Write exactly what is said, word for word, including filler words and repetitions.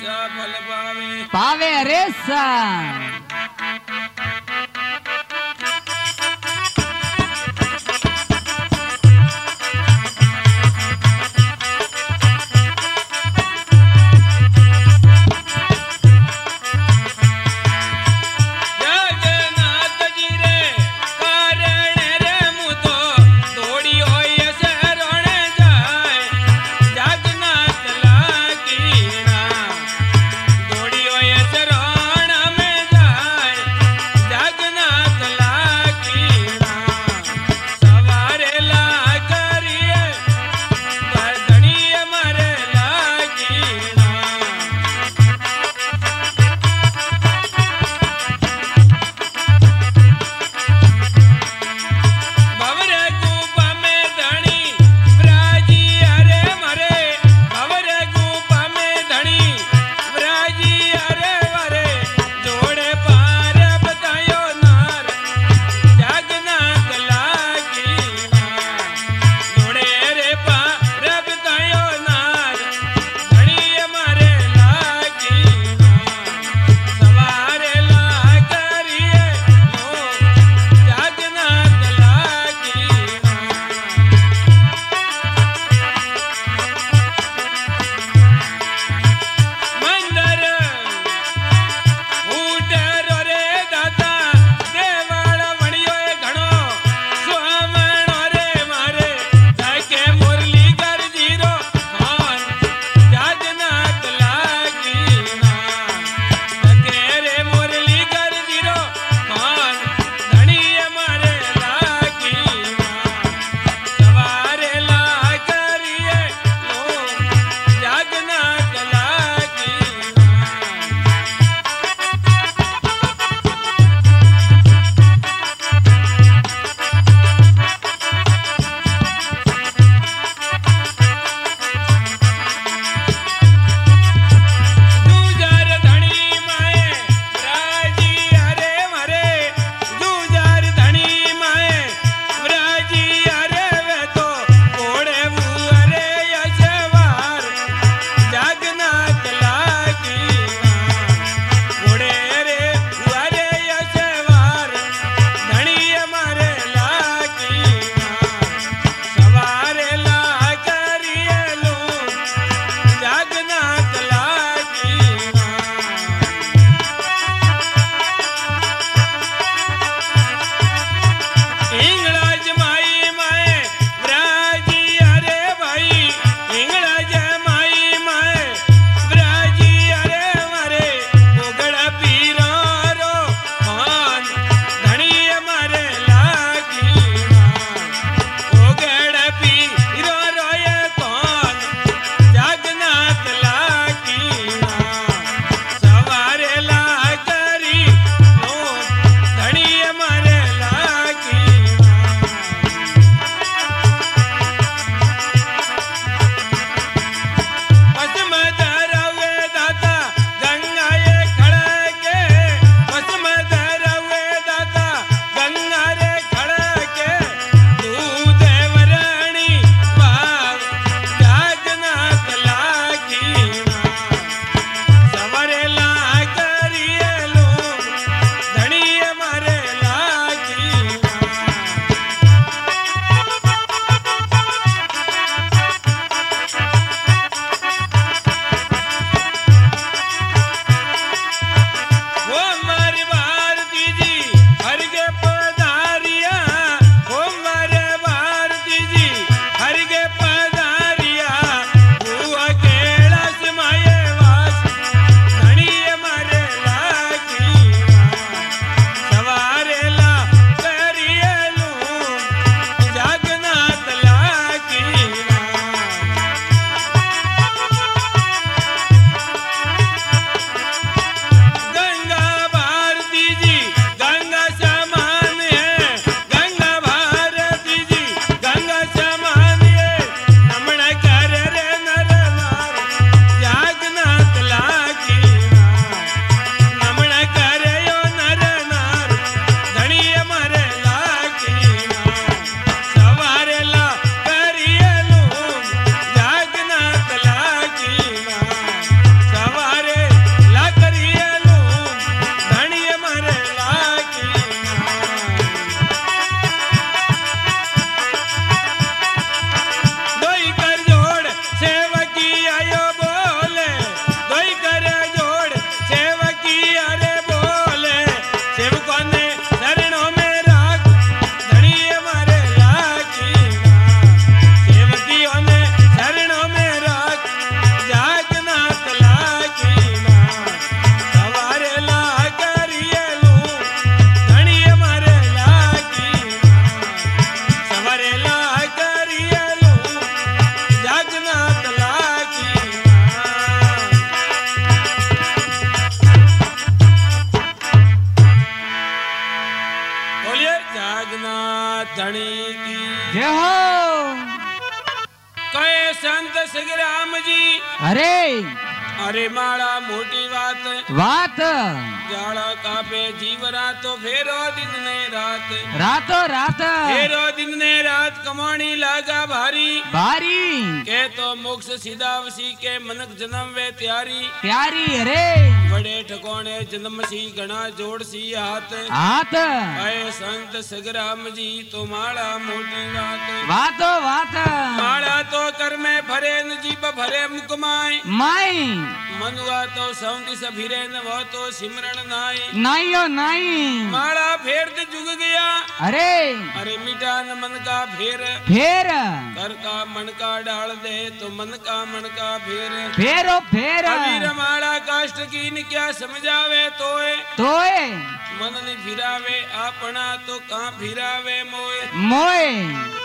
फल पावे पावे रे सा दौड़ी हो ऐसे रोना में जाए जी अरे अरे माड़ा मोटी बात बात जाड़ा कापे जीवरा तो फेरो दिन ने रात रातो रात फेरो दिन ने रात कमाणी लागा भारी भारी के तो मोक्ष सीधावसी के मनक जन्म वे त्यारी प्यारी अरे बड़े ठकोने जन्म सी घना जोड़ सी हाथ हाथ आए संत सगराम जी तो माड़ा मोटी बात वातो वात माड़ा तो कर में भरे न जीव भरे मुकमाय माई मनुआ तो सौंदी सभिरे न वो तो सिमरण नाई नाइयो नाई माड़ा फेर ते जुग गया अरे अरे मिटा न मन का फेर फेर कर का मन का डाल दे तो मन का मन का फेर फेरो फेर अबीर माड़ा काष्ट की न क्या समझावे तोए तोए मन नि फिरावे आपना तो कहाँ फिरावे मोए मोए